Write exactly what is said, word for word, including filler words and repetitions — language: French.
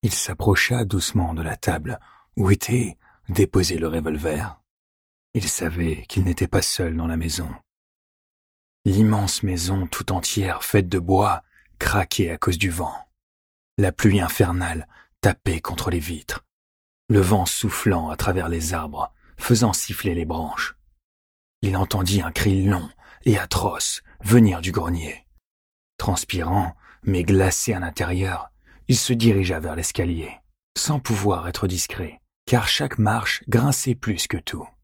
Il s'approcha doucement de la table où était déposé le revolver. Il savait qu'il n'était pas seul dans la maison. L'immense maison tout entière faite de bois craquait à cause du vent. La pluie infernale tapait contre les vitres, le vent soufflant à travers les arbres, faisant siffler les branches. Il entendit un cri long et atroce venir du grenier. Transpirant, mais glacé à l'intérieur, il se dirigea vers l'escalier, sans pouvoir être discret, car chaque marche grinçait plus que tout.